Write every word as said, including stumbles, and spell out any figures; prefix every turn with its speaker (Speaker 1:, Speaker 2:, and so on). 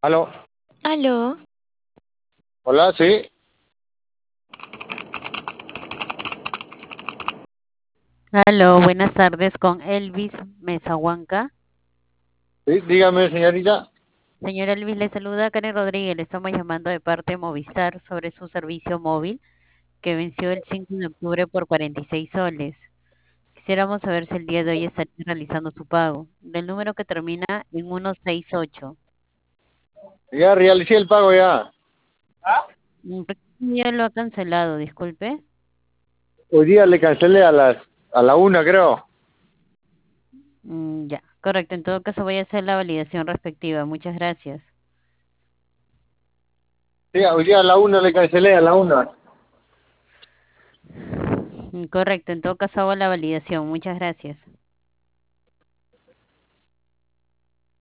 Speaker 1: Aló,
Speaker 2: Aló,
Speaker 1: hola, sí,
Speaker 3: Aló, buenas tardes con Elvis Mesahuanca.
Speaker 1: sí, dígame, señorita.
Speaker 3: Señor Elvis, le saluda Karen Rodríguez. Le estamos llamando de parte de Movistar sobre su servicio móvil que venció el cinco de octubre por cuarenta y seis soles. Quisiéramos saber si el día de hoy estaría realizando su pago. Del número que termina en ciento sesenta y ocho.
Speaker 1: Ya realicé el pago ya.
Speaker 3: Mm, ¿por qué ya lo ha cancelado? Disculpe.
Speaker 1: Hoy día le cancelé a las a la una, creo.
Speaker 3: Mm, ya, correcto. En todo caso voy a hacer la validación respectiva. Muchas gracias.
Speaker 1: Sí, hoy día a la una le cancelé, a la una.
Speaker 3: Mm, correcto. En todo caso hago la validación. Muchas gracias.